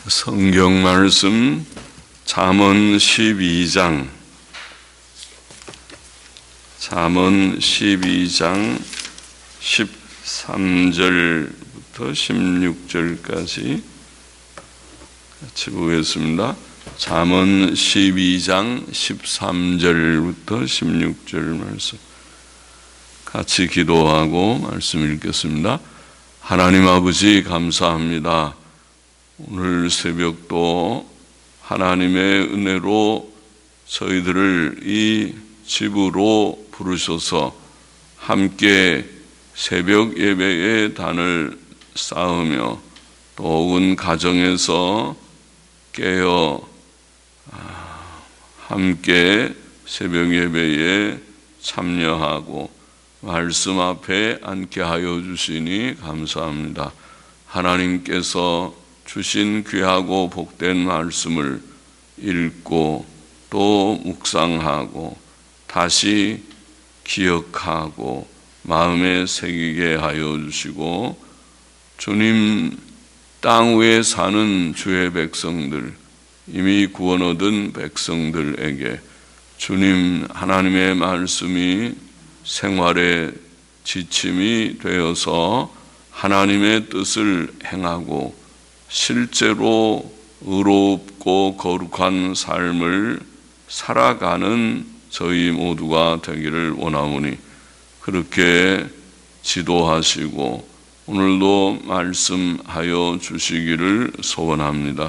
성경 말씀 잠언 12장 13절부터 16절까지 같이 보겠습니다. 잠언 12장 13절부터 16절 말씀 같이 기도하고 말씀 읽겠습니다. 하나님 아버지 감사합니다. 오늘 새벽도 하나님의 은혜로 저희들을 이 집으로 부르셔서 함께 새벽 예배의 단을 쌓으며 또 가정에서 깨어 함께 새벽 예배에 참여하고 말씀 앞에 앉게 하여 주시니 감사합니다. 하나님께서 주신 귀하고 복된 말씀을 읽고 또 묵상하고 다시 기억하고 마음에 새기게 하여 주시고, 주님 땅 위에 사는 주의 백성들, 이미 구원 얻은 백성들에게 주님 하나님의 말씀이 생활의 지침이 되어서 하나님의 뜻을 행하고 실제로 의롭고 거룩한 삶을 살아가는 저희 모두가 되기를 원하오니 그렇게 지도하시고 오늘도 말씀하여 주시기를 소원합니다.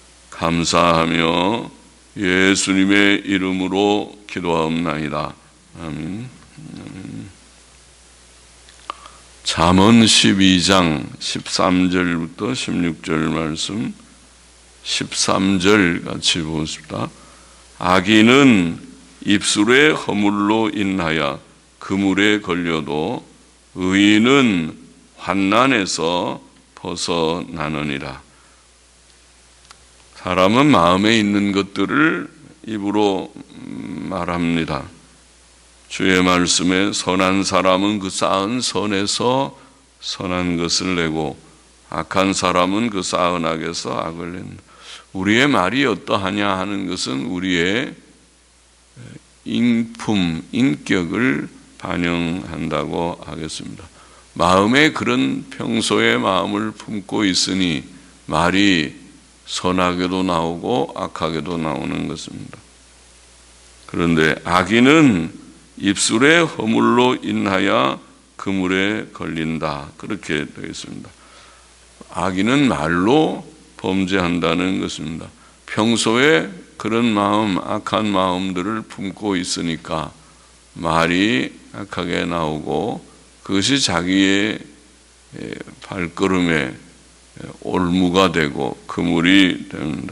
감사하며 예수님의 이름으로 기도하옵나이다. 아멘. 잠언 12장 13절부터 16절 말씀 13절 같이 보겠습니다. 악인은 입술의 허물로 인하여 그물에 걸려도 의인은 환난에서 벗어나느니라. 사람은 마음에 있는 것들을 입으로 말합니다. 주의 말씀에 선한 사람은 그 쌓은 선에서 선한 것을 내고 악한 사람은 그 쌓은 악에서 악을 낸다. 우리의 말이 어떠하냐 하는 것은 우리의 인품, 인격을 반영한다고 하겠습니다. 마음에 그런 평소의 마음을 품고 있으니 말이 선하게도 나오고 악하게도 나오는 것입니다. 그런데 악인은 입술의 허물로 인하여 그물에 걸린다. 그렇게 되어 있습니다. 악인은 말로 범죄한다는 것입니다. 평소에 그런 마음, 악한 마음들을 품고 있으니까 말이 악하게 나오고 그것이 자기의 발걸음에 올무가 되고 그물이 됩니다.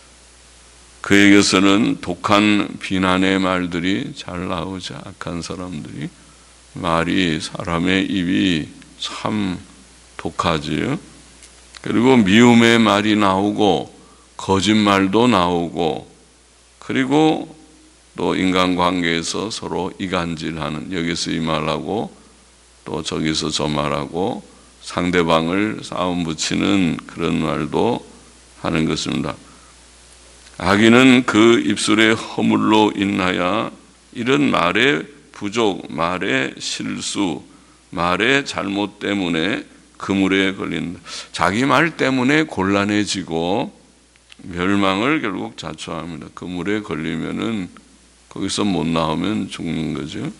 그에게서는 독한 비난의 말들이 잘 나오죠. 악한 사람들이. 말이 사람의 입이 참 독하지요. 그리고 미움의 말이 나오고 거짓말도 나오고 그리고 또 인간관계에서 서로 이간질하는, 여기서 이 말하고 또 저기서 저 말하고 상대방을 싸움 붙이는 그런 말도 하는 것입니다. 악인은 그 입술의 허물로 인하여 이런 말의 부족, 말의 실수, 말의 잘못 때문에 그물에 걸린다. 자기 말 때문에 곤란해지고 멸망을 결국 자초합니다. 그물에 걸리면은 거기서 못 나오면 죽는 거죠.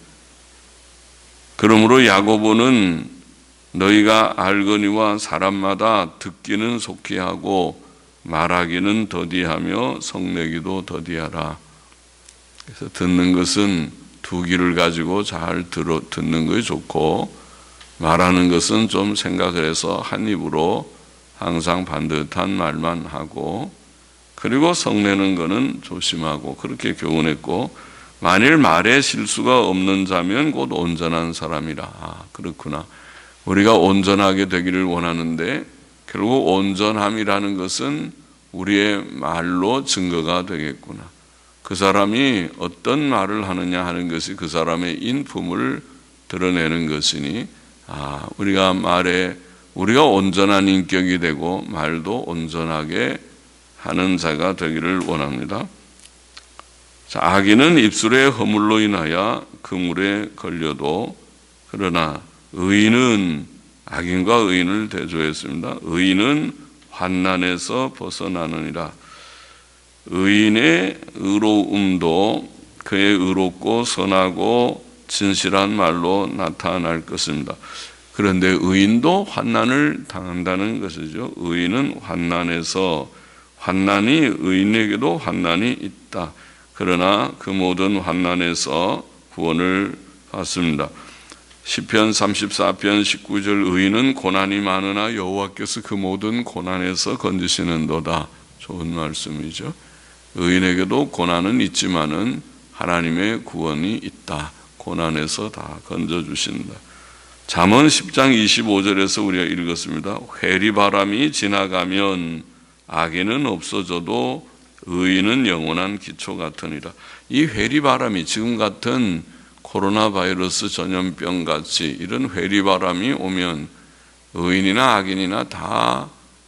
그러므로 야고보는 너희가 알거니와 사람마다 듣기는 속히 하고 말하기는 더디하며 성내기도 더디하라. 그래서 듣는 것은 두 귀를 가지고 잘 듣는 것이 좋고 말하는 것은 좀 생각을 해서 한 입으로 항상 반듯한 말만 하고 그리고 성내는 것은 조심하고 그렇게 교훈했고, 만일 말에 실수가 없는 자면 곧 온전한 사람이라. 그렇구나. 우리가 온전하게 되기를 원하는데 결국 온전함이라는 것은 우리의 말로 증거가 되겠구나. 그 사람이 어떤 말을 하느냐 하는 것이 그 사람의 인품을 드러내는 것이니, 우리가 온전한 인격이 되고 말도 온전하게 하는 자가 되기를 원합니다. 자, 악인은 입술의 허물로 인하여 그물에 걸려도, 그러나 의인은, 악인과 의인을 대조했습니다. 의인은 환난에서 벗어나느니라. 의인의 의로움도 그의 의롭고 선하고 진실한 말로 나타날 것입니다. 그런데 의인도 환난을 당한다는 것이죠. 의인은 환난에서, 환난이 의인에게도 환난이 있다. 그러나 그 모든 환난에서 구원을 받습니다. 시편 34편 19절, 의인은 고난이 많으나 여호와께서 그 모든 고난에서 건지시는도다. 좋은 말씀이죠. 의인에게도 고난은 있지만은 하나님의 구원이 있다. 고난에서 다 건져주신다. 잠언 10장 25절에서 우리가 읽었습니다. 회리바람이 지나가면 악인은 없어져도 의인은 영원한 기초 같으니라. 이 회리바람이, 지금 같은 코로나 바이러스 전염병 같이 이런 회리바람이 오면 의인이나 악인이나 다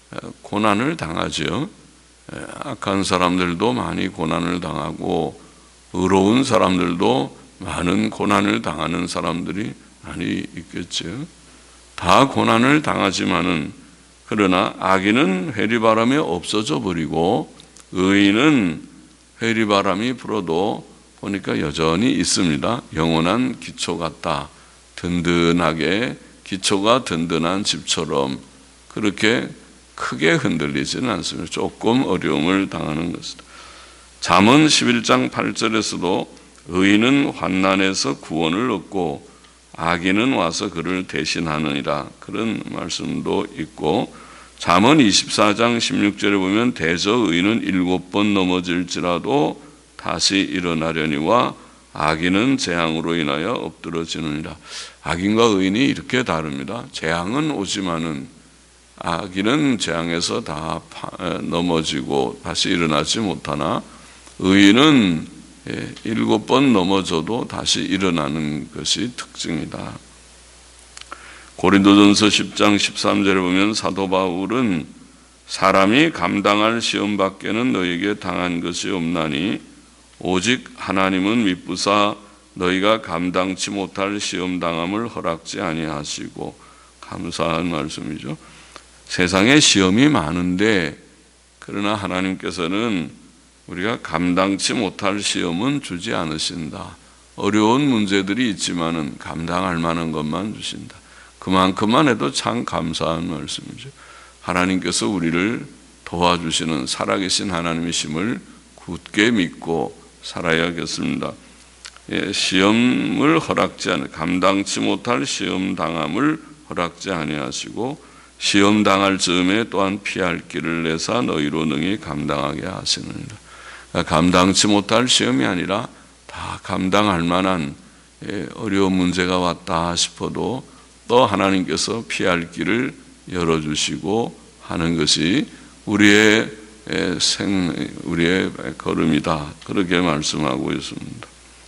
고난을 당하죠. 악한 사람들도 많이 고난을 당하고 의로운 사람들도 많은 고난을 당하는 사람들이 많이 있겠죠. 다 고난을 당하지만은, 그러나 악인은 회리바람에 없어져 버리고 의인은 회리바람이 불어도 보니까 여전히 있습니다. 영원한 기초 같다. 든든하게, 기초가 든든한 집처럼 그렇게 크게 흔들리지는 않습니다. 조금 어려움을 당하는 것이다. 잠언 11장 8절에서도 의인은 환난에서 구원을 얻고 악인은 와서 그를 대신하느니라, 그런 말씀도 있고, 잠언 24장 16절에 보면 대저 의인은 7번 넘어질지라도 다시 일어나려니와 악인은 재앙으로 인하여 엎드러지느니라. 악인과 의인이 이렇게 다릅니다. 재앙은 오지만은 악인은 재앙에서 다 넘어지고 다시 일어나지 못하나 의인은 7번 넘어져도 다시 일어나는 것이 특징이다. 고린도전서 10장 13절에 보면 사도 바울은 사람이 감당할 시험 밖에는 너에게 당한 것이 없나니 오직 하나님은 미쁘사 너희가 감당치 못할 시험 당함을 허락지 아니하시고, 감사한 말씀이죠. 세상에 시험이 많은데 그러나 하나님께서는 우리가 감당치 못할 시험은 주지 않으신다. 어려운 문제들이 있지만은 감당할 만한 것만 주신다. 그만큼만 해도 참 감사한 말씀이죠. 하나님께서 우리를 도와주시는 살아계신 하나님이심을 굳게 믿고 살아야겠습니다. 시험을 허락지 않으, 감당치 못할 시험 당함을 허락지 아니하시고 시험 당할 즈음에 또한 피할 길을 내사 너희로 능히 감당하게 하시느니라. 감당치 못할 시험이 아니라 다 감당할 만한 어려운 문제가 왔다 싶어도 또 하나님께서 피할 길을 열어주시고 하는 것이 우리의 걸음이다. 그렇게 말씀하고 있습니다.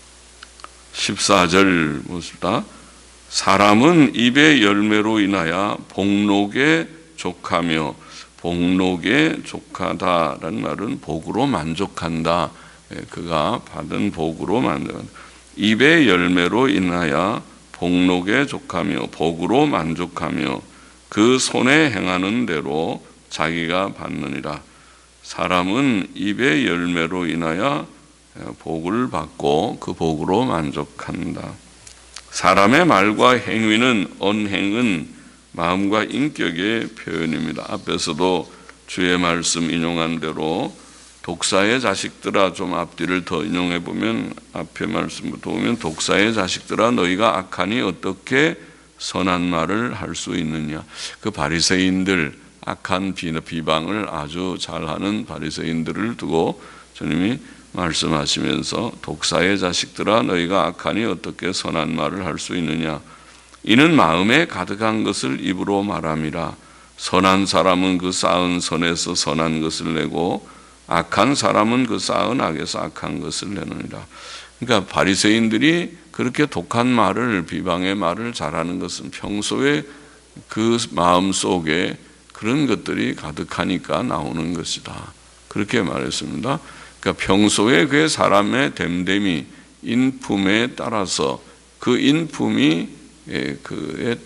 14절 봅시다. 사람은 입의 열매로 인하여 복록에 족하며, 복록에 족하다라는 말은 복으로 만족한다. 그가 받은 복으로 만족한다. 입의 열매로 인하여 복록에 족하며 복으로 만족하며 그 손에 행하는 대로 자기가 받느니라. 사람은 입의 열매로 인하여 복을 받고 그 복으로 만족한다. 사람의 말과 행위는, 언행은 마음과 인격의 표현입니다. 앞에서도 주의 말씀 인용한 대로 독사의 자식들아, 좀 앞뒤를 더 인용해 보면 앞에 말씀부터 보면 독사의 자식들아 너희가 악하니 어떻게 선한 말을 할 수 있느냐. 그 바리새인들, 악한 비방을 아주 잘하는 바리새인들을 두고 주님이 말씀하시면서 독사의 자식들아 너희가 악하니 어떻게 선한 말을 할 수 있느냐. 이는 마음에 가득한 것을 입으로 말함이라. 선한 사람은 그 쌓은 선에서 선한 것을 내고 악한 사람은 그 쌓은 악에서 악한 것을 내느니라. 그러니까 바리새인들이 그렇게 독한 말을, 비방의 말을 잘하는 것은 평소에 그 마음 속에 그런 것들이 가득하니까 나오는 것이다. 그렇게 말했습니다. 그러니까 평소에 그 사람의 됨됨이, 인품에 따라서 그 인품이 그에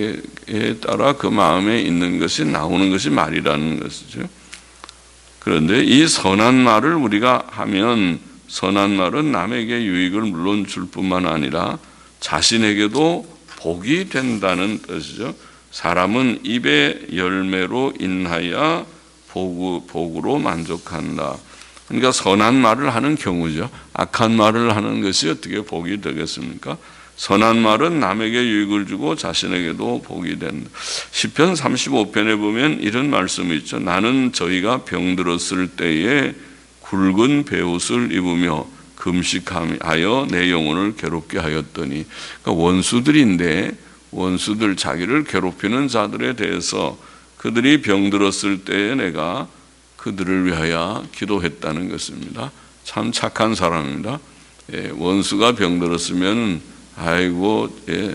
따라 그 마음에 있는 것이 나오는 것이 말이라는 것이죠. 그런데 이 선한 말을 우리가 하면 선한 말은 남에게 유익을 물론 줄 뿐만 아니라 자신에게도 복이 된다는 뜻이죠. 사람은 입의 열매로 인하여 복으로 만족한다. 그러니까 선한 말을 하는 경우죠. 악한 말을 하는 것이 어떻게 복이 되겠습니까? 선한 말은 남에게 유익을 주고 자신에게도 복이 된다. 시편 35편에 보면 이런 말씀이 있죠. 나는 저희가 병들었을 때에 굵은 베옷을 입으며 금식하여 내 영혼을 괴롭게 하였더니, 그러니까 원수들인데 원수들, 자기를 괴롭히는 자들에 대해서 그들이 병들었을 때에 내가 그들을 위하여 기도했다는 것입니다. 참 착한 사람입니다. 원수가 병들었으면 아이고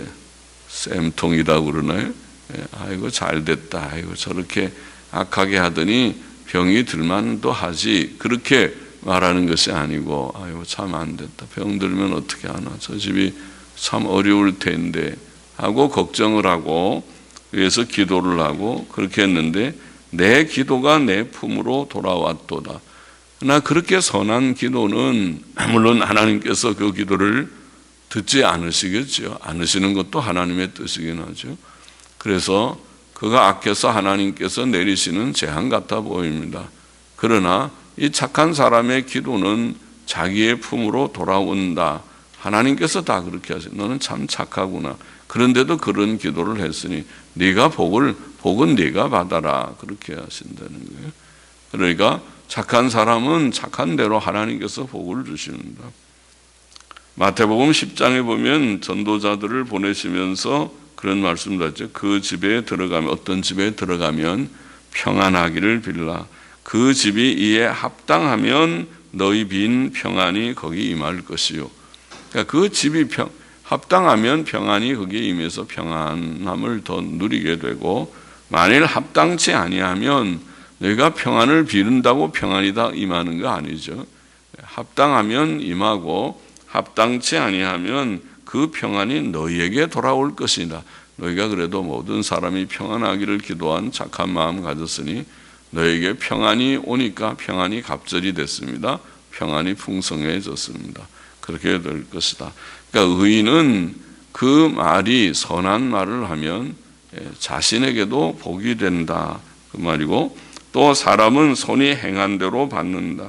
쌤통이다 그러나요? 아이고 잘됐다. 아이고 저렇게 악하게 하더니 병이 들만도 하지, 그렇게 말하는 것이 아니고 아이고 참 안 됐다. 병들면 어떻게 하나, 저 집이 참 어려울 텐데 하고 걱정을 하고 위해서 기도를 하고 그렇게 했는데 내 기도가 내 품으로 돌아왔도다. 그러나 그렇게 선한 기도는 물론 하나님께서 그 기도를 듣지 않으시겠죠. 않으시는 것도 하나님의 뜻이긴 하죠. 그래서 그가 악해서 하나님께서 내리시는 재앙 같아 보입니다. 그러나 이 착한 사람의 기도는 자기의 품으로 돌아온다. 하나님께서 다 그렇게 하세요. 너는 참 착하구나. 그런데도 그런 기도를 했으니 네가 복은 네가 받아라. 그렇게 하신다는 거예요. 그러니까 착한 사람은 착한 대로 하나님께서 복을 주십니다. 마태복음 10장에 보면 전도자들을 보내시면서 그런 말씀도 하죠. 그 집에 들어가면, 어떤 집에 들어가면 평안하기를 빌라. 그 집이 이에 합당하면 너희 빈 평안이 거기 임할 것이요. 그러니까 그 집이 합당하면 평안이 거기에 임해서 평안함을 더 누리게 되고, 만일 합당치 아니하면 너희가 평안을 비른다고 평안이 다 임하는 거 아니죠. 합당하면 임하고 합당치 아니하면 그 평안이 너희에게 돌아올 것이다. 너희가 그래도 모든 사람이 평안하기를 기도한 착한 마음 가졌으니 너희에게 평안이 오니까 평안이 갑절이 됐습니다. 평안이 풍성해졌습니다. 그렇게 될 것이다. 그러니까 의인은 그 말이 선한 말을 하면 자신에게도 복이 된다. 그 말이고, 또 사람은 손이 행한 대로 받는다.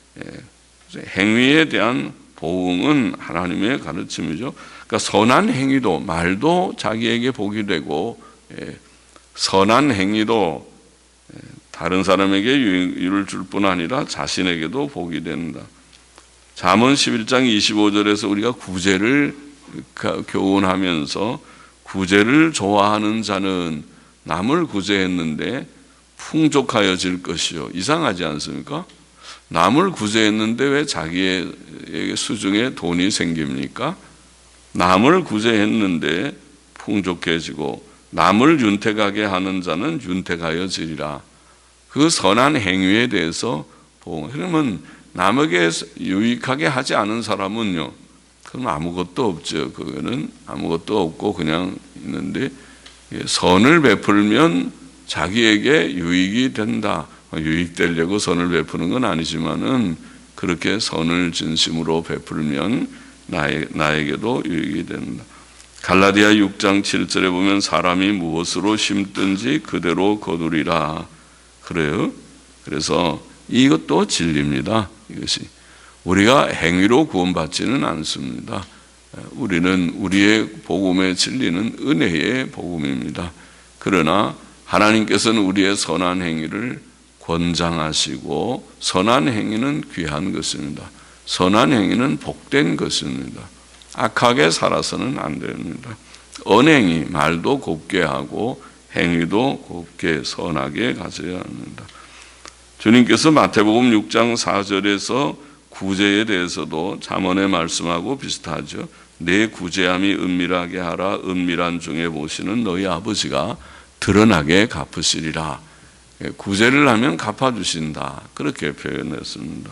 행위에 대한 보응은 하나님의 가르침이죠. 그러니까 선한 행위도, 말도 자기에게 복이 되고, 선한 행위도 다른 사람에게 유익을 줄 뿐 아니라 자신에게도 복이 된다. 잠언 11장 25절에서 우리가 구제를 교훈하면서 구제를 좋아하는 자는 남을 구제했는데 풍족하여질 것이요. 이상하지 않습니까? 남을 구제했는데 왜 자기의 수중에 돈이 생깁니까? 남을 구제했는데 풍족해지고 남을 윤택하게 하는 자는 윤택하여지리라. 그 선한 행위에 대해서 그러면 남에게 유익하게 하지 않은 사람은요, 그럼 아무것도 없죠. 그거는 아무것도 없고 그냥 있는데, 선을 베풀면 자기에게 유익이 된다. 유익되려고 선을 베푸는 건 아니지만은 그렇게 선을 진심으로 베풀면 나에게도 유익이 된다. 갈라디아 6장 7절에 보면 사람이 무엇으로 심든지 그대로 거두리라. 그래요. 그래서 이것도 진리입니다. 이것이 우리가 행위로 구원받지는 않습니다. 우리는 우리의 복음의 진리는 은혜의 복음입니다. 그러나 하나님께서는 우리의 선한 행위를 권장하시고, 선한 행위는 귀한 것입니다. 선한 행위는 복된 것입니다. 악하게 살아서는 안 됩니다. 언행이, 말도 곱게 하고 행위도 곱게 선하게 가져야 합니다. 주님께서 마태복음 6장 4절에서 구제에 대해서도 잠언에 말씀하고 비슷하죠. 내 구제함이 은밀하게 하라. 은밀한 중에 보시는 너희 아버지가 드러나게 갚으시리라. 구제를 하면 갚아주신다. 그렇게 표현했습니다.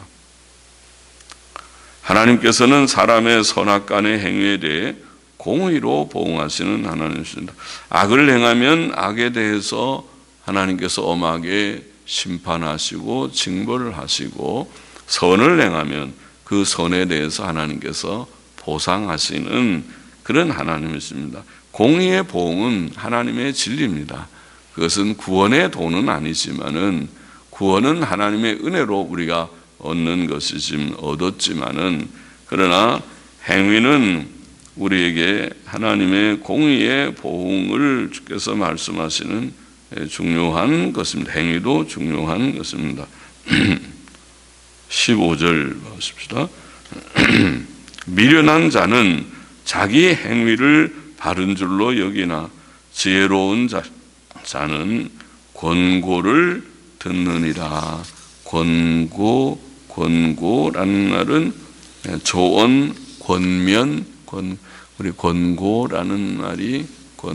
하나님께서는 사람의 선악간의 행위에 대해 공의로 보응하시는 하나님이십니다. 악을 행하면 악에 대해서 하나님께서 엄하게 심판하시고 징벌을 하시고, 선을 행하면 그 선에 대해서 하나님께서 보상하시는 그런 하나님이십니다. 공의의 보응은 하나님의 진리입니다. 그것은 구원의 도는 아니지만은, 구원은 하나님의 은혜로 우리가 얻는 것이지 얻었지만은, 그러나 행위는 우리에게 하나님의 공의의 보응을 주께서 말씀하시는 중요한 것입니다. 행위도 중요한 것입니다. 15절 보십시다. 미련한 자는 자기 행위를 바른 줄로 여기나 지혜로운 자는 권고를 듣느니라. 권고라는 말은 조언, 권면, 우리 권고라는 말이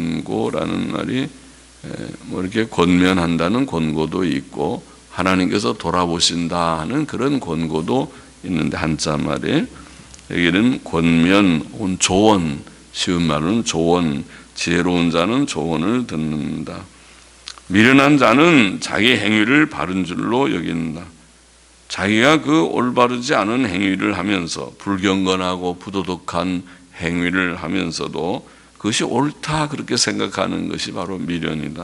뭐 이렇게 권면한다는 권고도 있고, 하나님께서 돌아보신다 하는 그런 권고도 있는데, 한자 말에 여기는 권면, 조언, 쉬운 말은 조언, 지혜로운 자는 조언을 듣는다. 미련한 자는 자기 행위를 바른 줄로 여긴다. 자기가 그 올바르지 않은 행위를 하면서, 불경건하고 부도덕한 행위를 하면서도 그것이 옳다 그렇게 생각하는 것이 바로 미련이다.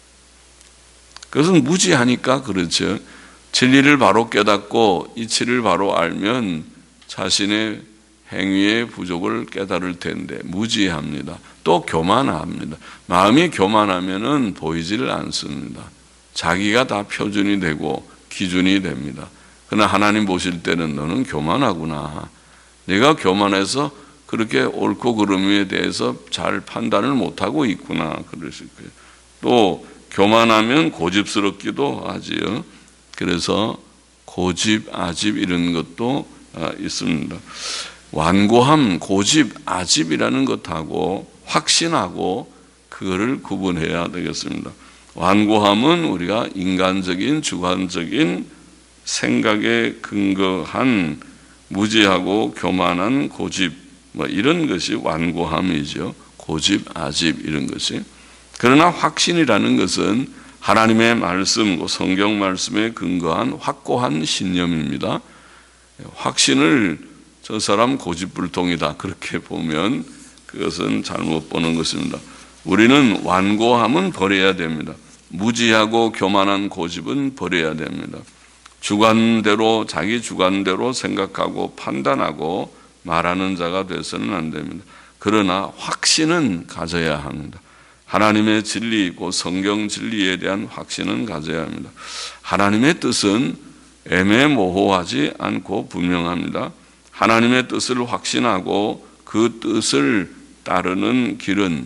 그것은 무지하니까 그렇죠. 진리를 바로 깨닫고 이치를 바로 알면 자신의 행위의 부족을 깨달을 텐데 무지합니다. 또 교만합니다. 마음이 교만하면은 보이지를 않습니다. 자기가 다 표준이 되고 기준이 됩니다. 그러나 하나님 보실 때는 너는 교만하구나. 내가 교만해서 그렇게 옳고 그름에 대해서 잘 판단을 못하고 있구나. 그러실 거예요. 또 교만하면 고집스럽기도 하지요. 그래서 고집, 아집 이런 것도 있습니다. 완고함, 고집, 아집이라는 것하고 확신하고 그거를 구분해야 되겠습니다. 완고함은 우리가 인간적인, 주관적인 생각에 근거한 무지하고 교만한 고집, 뭐 이런 것이 완고함이죠. 고집, 아집 이런 것이. 그러나 확신이라는 것은 하나님의 말씀, 성경 말씀에 근거한 확고한 신념입니다. 확신을 저 사람 고집불통이다 그렇게 보면 그것은 잘못 보는 것입니다. 우리는 완고함은 버려야 됩니다. 무지하고 교만한 고집은 버려야 됩니다. 주관대로, 자기 주관대로 생각하고 판단하고 말하는 자가 되어서는 안 됩니다. 그러나 확신은 가져야 합니다. 하나님의 진리이고 성경 진리에 대한 확신은 가져야 합니다. 하나님의 뜻은 애매모호하지 않고 분명합니다. 하나님의 뜻을 확신하고 그 뜻을 따르는 길은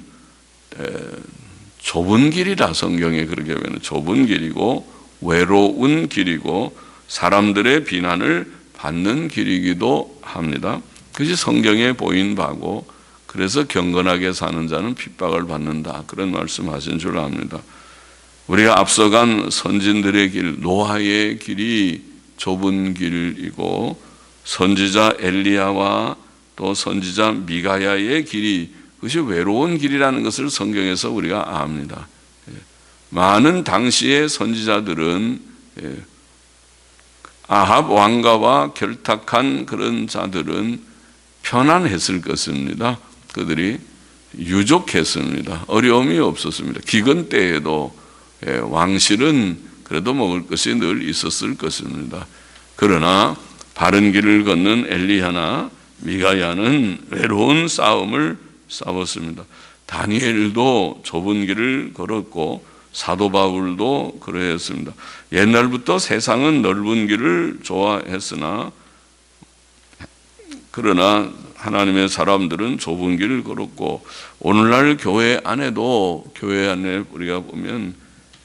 좁은 길이라 성경에 그렇게 하면 좁은 길이고 외로운 길이고 사람들의 비난을 받는 길이기도 합니다. 그것이 성경에 보인 바고, 그래서 경건하게 사는 자는 핍박을 받는다 그런 말씀하신 줄 압니다. 우리가 앞서간 선진들의 길, 노아의 길이 좁은 길이고 선지자 엘리야와 또 선지자 미가야의 길이 그것이 외로운 길이라는 것을 성경에서 우리가 압니다. 많은 당시의 선지자들은 아합 왕가와 결탁한 그런 자들은 편안했을 것입니다. 그들이 유족했습니다. 어려움이 없었습니다. 기근 때에도 왕실은 그래도 먹을 것이 늘 있었을 것입니다. 그러나 바른 길을 걷는 엘리야나 미가야는 외로운 싸움을 싸웠습니다. 다니엘도 좁은 길을 걸었고 사도 바울도 그러했습니다. 옛날부터 세상은 넓은 길을 좋아했으나 그러나 하나님의 사람들은 좁은 길을 걸었고, 오늘날 교회 안에도 교회 안에 우리가 보면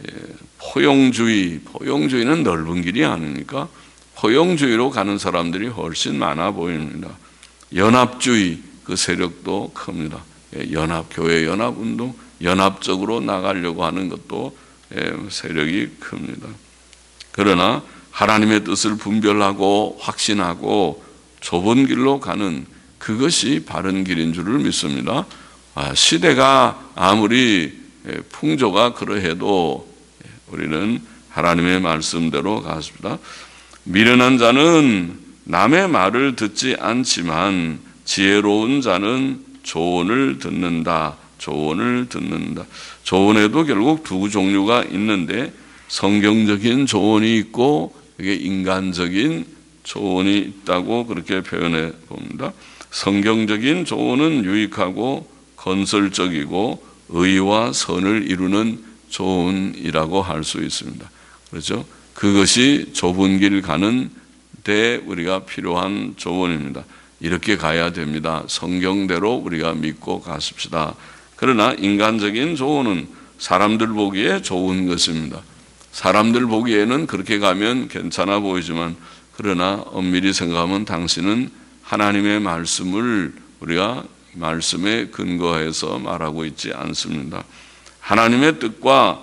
포용주의는 넓은 길이 아닙니까? 포용주의로 가는 사람들이 훨씬 많아 보입니다. 연합주의 그 세력도 큽니다. 교회 연합운동, 연합적으로 나가려고 하는 것도 세력이 큽니다. 그러나 하나님의 뜻을 분별하고 확신하고 좁은 길로 가는 그것이 바른 길인 줄을 믿습니다. 시대가 아무리 풍조가 그러해도 우리는 하나님의 말씀대로 갔습니다. 미련한 자는 남의 말을 듣지 않지만 지혜로운 자는 조언을 듣는다. 조언을 듣는다. 조언에도 결국 두 종류가 있는데 성경적인 조언이 있고 이게 인간적인 조언이 있다고 그렇게 표현해 봅니다. 성경적인 조언은 유익하고 건설적이고 의와 선을 이루는 조언이라고 할 수 있습니다. 그렇죠? 그것이 좁은 길 가는 데 우리가 필요한 조언입니다. 이렇게 가야 됩니다. 성경대로 우리가 믿고 가십시다. 그러나 인간적인 조언은 사람들 보기에 좋은 것입니다. 사람들 보기에는 그렇게 가면 괜찮아 보이지만 그러나 엄밀히 생각하면 당신은 하나님의 말씀을 우리가 말씀에 근거해서 말하고 있지 않습니다. 하나님의 뜻과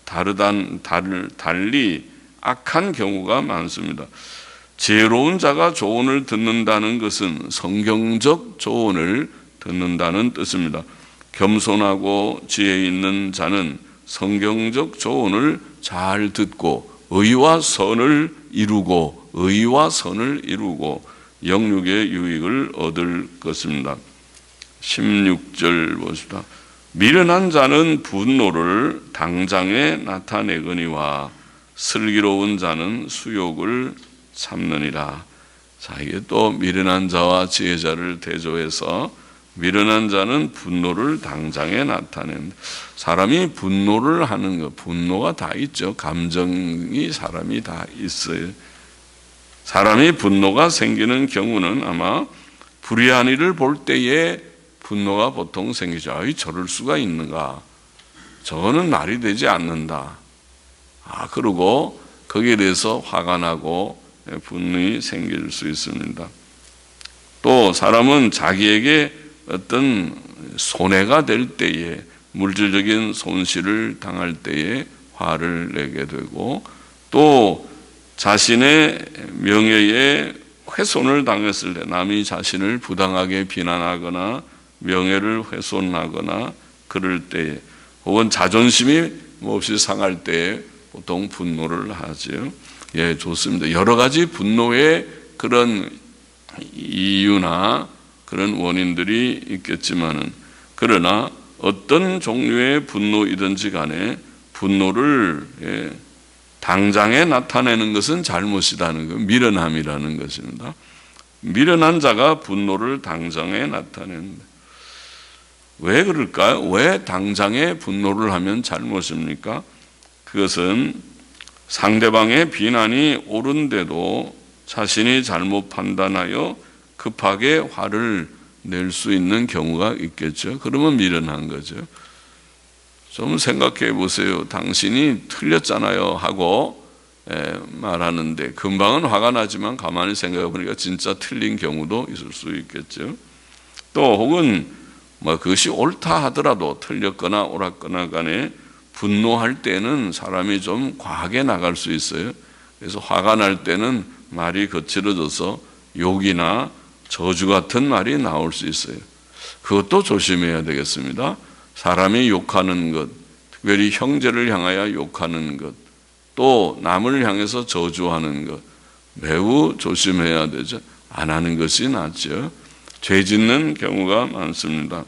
달리 악한 경우가 많습니다. 지혜로운 자가 조언을 듣는다는 것은 성경적 조언을 듣는다는 뜻입니다. 겸손하고 지혜 있는 자는 성경적 조언을 잘 듣고 의와 선을 이루고 영육의 유익을 얻을 것입니다. 16절 보십시다. 미련한 자는 분노를 당장에 나타내거니와 슬기로운 자는 수욕을 참느니라. 자, 이게 또 미련한 자와 지혜자를 대조해서 미련한 자는 분노를 당장에 나타낸다. 사람이 분노를 하는 것, 분노가 다 있죠. 감정이 사람이 다 있어요. 사람이 분노가 생기는 경우는 아마 불의한 일을 볼 때에 분노가 보통 생기죠. 아이, 저럴 수가 있는가? 저거는 말이 되지 않는다. 그러고 거기에 대해서 화가 나고 분노가 생길 수 있습니다. 또 사람은 자기에게 어떤 손해가 될 때에 물질적인 손실을 당할 때에 화를 내게 되고 또 자신의 명예에 훼손을 당했을 때 남이 자신을 부당하게 비난하거나 명예를 훼손하거나 그럴 때에 혹은 자존심이 몹시 상할 때에 보통 분노를 하죠. 예, 좋습니다. 여러 가지 분노의 그런 이유나 그런 원인들이 있겠지만은 그러나 어떤 종류의 분노이든지 간에 분노를 당장에 나타내는 것은 잘못이라는 것, 미련함이라는 것입니다. 미련한 자가 분노를 당장에 나타낸다. 왜 그럴까요? 왜 당장에 분노를 하면 잘못입니까? 그것은 상대방의 비난이 옳은데도 자신이 잘못 판단하여 급하게 화를 낼 수 있는 경우가 있겠죠. 그러면 미련한 거죠. 좀 생각해 보세요. 당신이 틀렸잖아요 하고 말하는데 금방은 화가 나지만 가만히 생각해 보니까 진짜 틀린 경우도 있을 수 있겠죠. 또 혹은 그것이 옳다 하더라도 틀렸거나 옳았거나 간에 분노할 때는 사람이 좀 과하게 나갈 수 있어요. 그래서 화가 날 때는 말이 거칠어져서 욕이나 저주 같은 말이 나올 수 있어요. 그것도 조심해야 되겠습니다. 사람이 욕하는 것, 특별히 형제를 향하여 욕하는 것, 또 남을 향해서 저주하는 것 매우 조심해야 되죠. 안 하는 것이 낫죠. 죄 짓는 경우가 많습니다.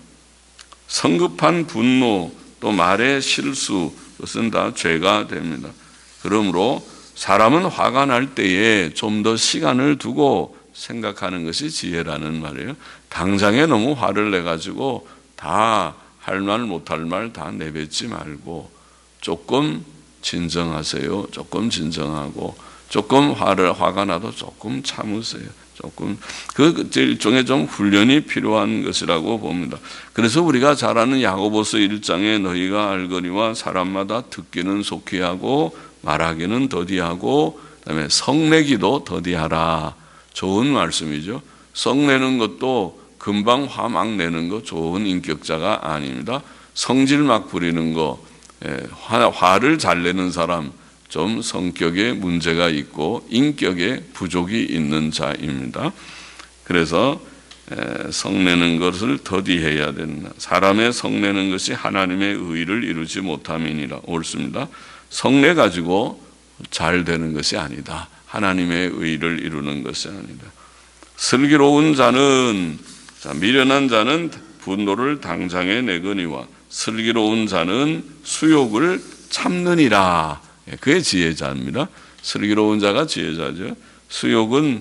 성급한 분노, 또 말의 실수, 그것은 다 죄가 됩니다. 그러므로 사람은 화가 날 때에 좀 더 시간을 두고 생각하는 것이 지혜라는 말이에요. 당장에 너무 화를 내가지고 다 할 말 못할 말 다 내뱉지 말고 조금 진정하세요. 조금 진정하고 조금 화가 나도 조금 참으세요. 조금 그 일종의 좀 훈련이 필요한 것이라고 봅니다. 그래서 우리가 잘 아는 야고보서 1장에 너희가 알거니와 사람마다 듣기는 속히 하고 말하기는 더디하고 그다음에 성내기도 더디하라. 좋은 말씀이죠. 성내는 것도 금방 화 막 내는 거 좋은 인격자가 아닙니다. 성질 막 부리는 거, 화를 잘 내는 사람, 좀 성격에 문제가 있고 인격에 부족이 있는 자입니다. 그래서 성내는 것을 더디해야 된다. 사람의 성내는 것이 하나님의 의를 이루지 못함이니라. 옳습니다. 성내 가지고 잘 되는 것이 아니다. 하나님의 의를 이루는 것이 아니다. 슬기로운 자는, 미련한 자는 분노를 당장에 내거니와 슬기로운 자는 수욕을 참느니라. 그게 지혜자입니다. 슬기로운 자가 지혜자죠. 수욕을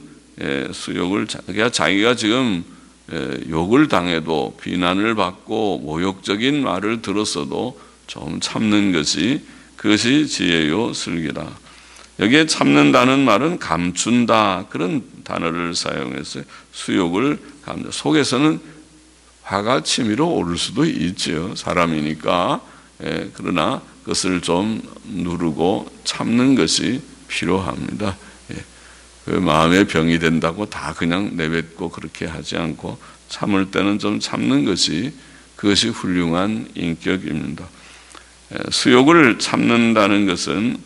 자기가 지금 욕을 당해도 비난을 받고 모욕적인 말을 들었어도 좀 참는 것이, 그것이 지혜요 슬기라. 여기에 참는다는 말은 감춘다, 그런 단어를 사용했어요. 수욕을 감춘다. 속에서는 화가 치밀어 오를 수도 있죠. 사람이니까. 그러나 그것을 좀 누르고 참는 것이 필요합니다. 그 마음의 병이 된다고 다 그냥 내뱉고 그렇게 하지 않고 참을 때는 좀 참는 것이, 그것이 훌륭한 인격입니다. 수욕을 참는다는 것은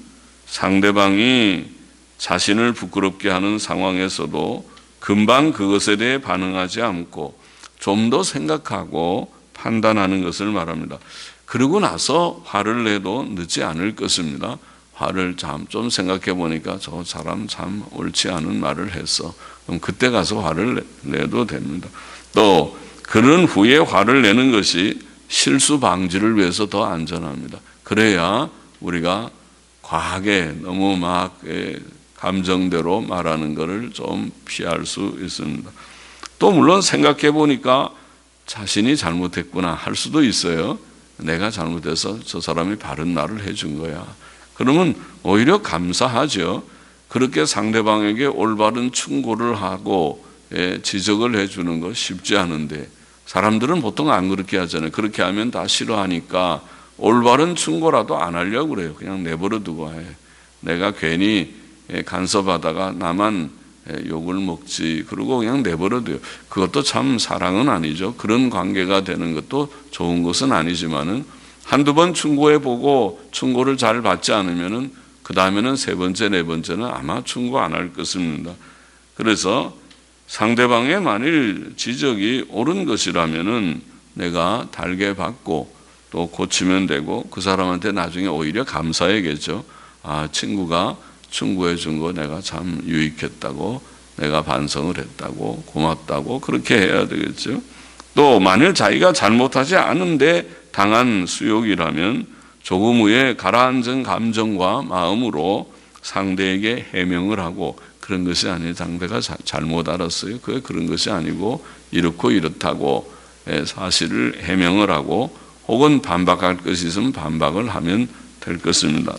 상대방이 자신을 부끄럽게 하는 상황에서도 금방 그것에 대해 반응하지 않고 좀 더 생각하고 판단하는 것을 말합니다. 그러고 나서 화를 내도 늦지 않을 것입니다. 화를 좀 생각해 보니까 저 사람 참 옳지 않은 말을 했어. 그럼 그때 가서 화를 내도 됩니다. 또 그런 후에 화를 내는 것이 실수 방지를 위해서 더 안전합니다. 그래야 우리가 과하게 너무 막 감정대로 말하는 것을 좀 피할 수 있습니다. 또 물론 생각해 보니까 자신이 잘못했구나 할 수도 있어요. 내가 잘못해서 저 사람이 바른 말을 해준 거야. 그러면 오히려 감사하죠. 그렇게 상대방에게 올바른 충고를 하고 지적을 해주는 거 쉽지 않은데, 사람들은 보통 안 그렇게 하잖아요. 그렇게 하면 다 싫어하니까 올바른 충고라도 안 하려고 그래요. 그냥 내버려 두고 해. 내가 괜히 간섭하다가 나만 욕을 먹지, 그러고 그냥 내버려 둬요. 그것도 참 사랑은 아니죠. 그런 관계가 되는 것도 좋은 것은 아니지만은 한두 번 충고해보고 충고를 잘 받지 않으면은 그 다음에는 세 번째, 네 번째는 아마 충고 안 할 것입니다. 그래서 상대방의 만일 지적이 옳은 것이라면은 내가 달게 받고 또 고치면 되고, 그 사람한테 나중에 오히려 감사해야겠죠. 아, 친구가 충고해 준 거 내가 참 유익했다고, 내가 반성을 했다고, 고맙다고 그렇게 해야 되겠죠. 또 만일 자기가 잘못하지 않은데 당한 수욕이라면 조금 후에 가라앉은 감정과 마음으로 상대에게 해명을 하고, 그런 것이 아니에요. 상대가 잘못 알았어요. 그게 그런 것이 아니고 이렇고 이렇다고 사실을 해명을 하고, 혹은 반박할 것이 있으면 반박을 하면 될 것입니다.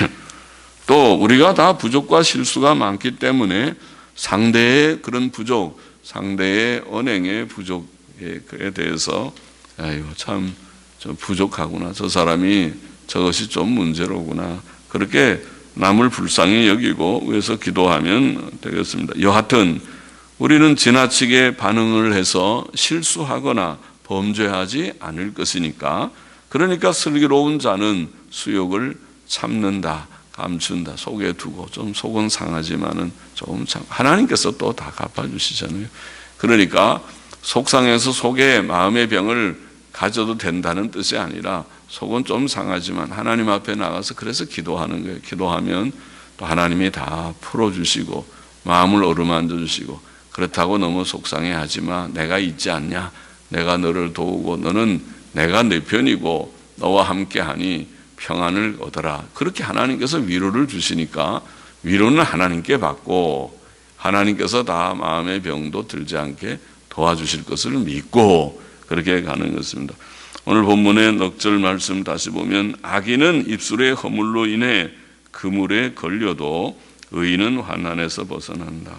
또 우리가 다 부족과 실수가 많기 때문에 상대의 그런 부족, 상대의 언행의 부족에 대해서 아유 참 좀 부족하구나, 저 사람이 저것이 좀 문제로구나, 그렇게 남을 불쌍히 여기고 위해서 기도하면 되겠습니다. 여하튼 우리는 지나치게 반응을 해서 실수하거나 범죄하지 않을 것이니까, 그러니까 슬기로운 자는 수욕을 참는다, 감춘다, 속에 두고, 좀 속은 상하지만은 조금 참 하나님께서 또 다 갚아주시잖아요. 그러니까 속상해서 속에 마음의 병을 가져도 된다는 뜻이 아니라 속은 좀 상하지만 하나님 앞에 나가서 그래서 기도하는 거예요. 기도하면 또 하나님이 다 풀어주시고 마음을 어루만져 주시고, 그렇다고 너무 속상해하지 마, 내가 있지 않냐, 내가 너를 도우고 너는 내가 내 편이고 너와 함께하니 평안을 얻어라, 그렇게 하나님께서 위로를 주시니까 위로는 하나님께 받고 하나님께서 다 마음의 병도 들지 않게 도와주실 것을 믿고 그렇게 가는 것입니다. 오늘 본문의 넉 절 말씀 다시 보면, 악인은 입술의 허물로 인해 그물에 걸려도 의인은 환난에서 벗어난다.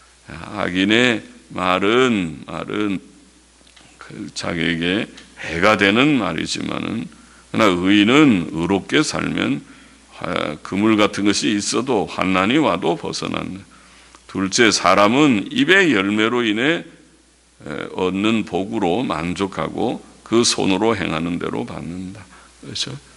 악인의 말은 자기에게 해가 되는 말이지만은, 그러나 의인은 의롭게 살면 그물 같은 것이 있어도 환난이 와도 벗어난다. 둘째, 사람은 입의 열매로 인해 얻는 복으로 만족하고 그 손으로 행하는 대로 받는다. 그렇죠?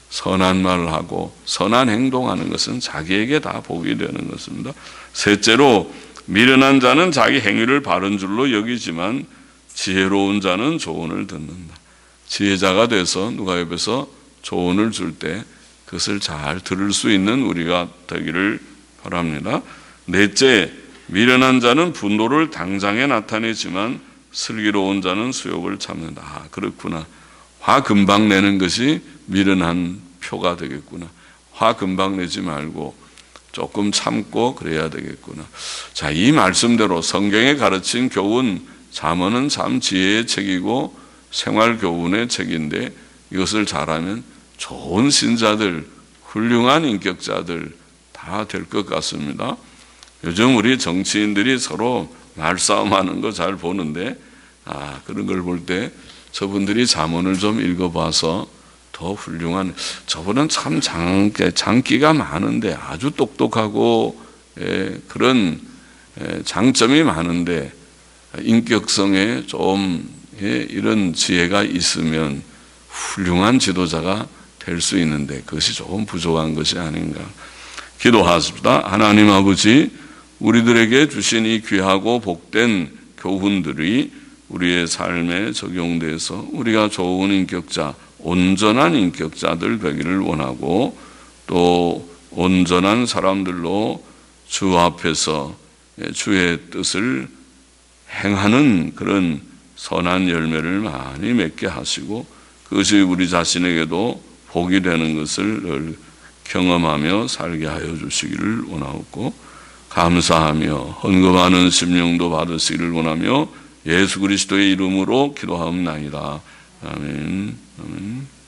선한 말을 하고 선한 행동하는 것은 자기에게 다 복이 되는 것입니다. 셋째로 미련한 자는 자기 행위를 바른 줄로 여기지만 지혜로운 자는 조언을 듣는다. 지혜자가 돼서 누가 옆에서 조언을 줄 때 그것을 잘 들을 수 있는 우리가 되기를 바랍니다. 넷째, 미련한 자는 분노를 당장에 나타내지만 슬기로운 자는 수욕을 참는다. 아, 그렇구나. 화 금방 내는 것이 미련한 표가 되겠구나. 화 금방 내지 말고 조금 참고 그래야 되겠구나. 자, 이 말씀대로 성경에 가르친 교훈, 잠언은 참 지혜의 책이고 생활 교훈의 책인데 이것을 잘하면 좋은 신자들, 훌륭한 인격자들 다 될 것 같습니다. 요즘 우리 정치인들이 서로 말싸움하는 거 잘 보는데 그런 걸 볼 때 저분들이 잠언을 좀 읽어봐서 더 훌륭한, 저분은 참 장기가 많은데 아주 똑똑하고 그런 장점이 많은데 인격성에 좀 이런 지혜가 있으면 훌륭한 지도자가 될 수 있는데 그것이 조금 부족한 것이 아닌가. 기도하십시다. 하나님 아버지, 우리들에게 주신 이 귀하고 복된 교훈들이 우리의 삶에 적용돼서 우리가 좋은 인격자, 온전한 인격자들 되기를 원하고 또 온전한 사람들로 주 앞에서 주의 뜻을 행하는 그런 선한 열매를 많이 맺게 하시고 그것이 우리 자신에게도 복이 되는 것을 늘 경험하며 살게 하여 주시기를 원하옵고 감사하며 헌금하는 심령도 받으시기를 원하며 예수 그리스도의 이름으로 기도하옵나이다. 아멘. 아멘.